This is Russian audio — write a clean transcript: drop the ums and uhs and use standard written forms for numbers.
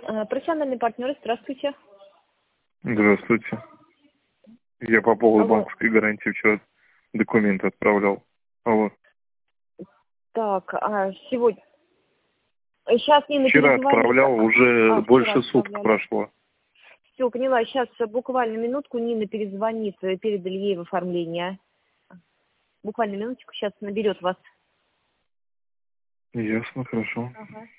Профессиональные партнеры, здравствуйте. Здравствуйте. Я по поводу Алло. банковской гарантии вчера документы отправлял. Алло. Так, сегодня... Сейчас Нина Вчера перезвонит. отправлял, уже Вчера больше суток отправляли. прошло. Все, поняла. Сейчас буквально минутку Нина перезвонит, передали ей в оформление. Буквально минуточку, сейчас наберет вас. Ясно, хорошо. Ага.